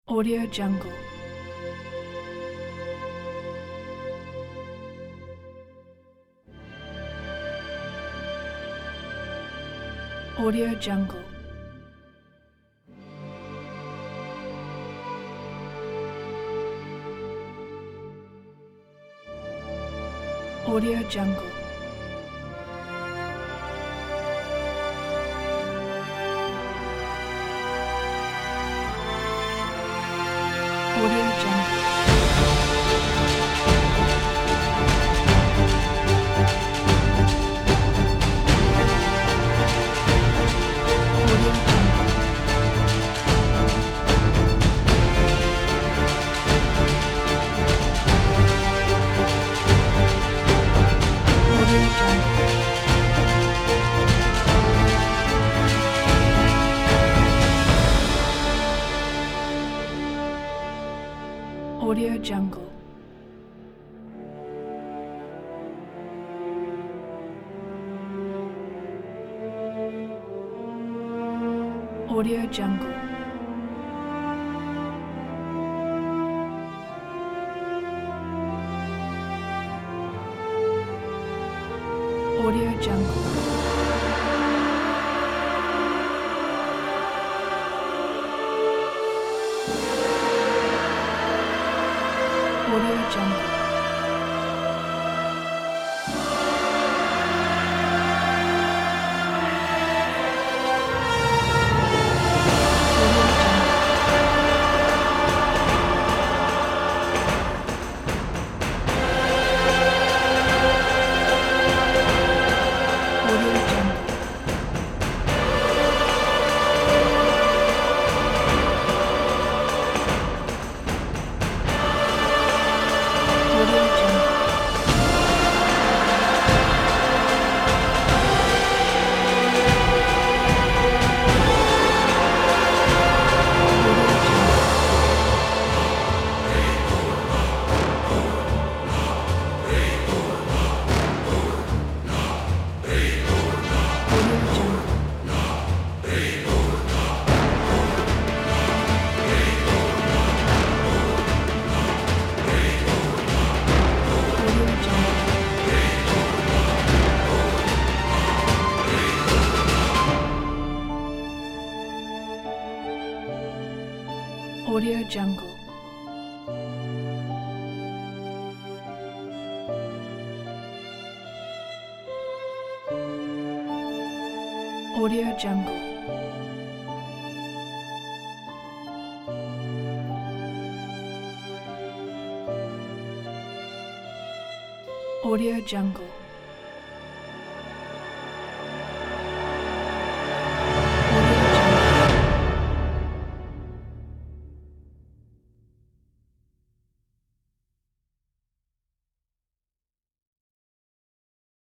Audio Jungle. Audio Jungle. Audio Jungle. Audio Jungle. Audio Jungle. Audio Jungle. Audio Jungle. Audio Jungle. Audio Jungle. Audio Jungle. Audio Jungle. Audio Jungle. Audio Jungle. Audio Jungle. Audio Jungle. Audio Jungle. Audio Jungle.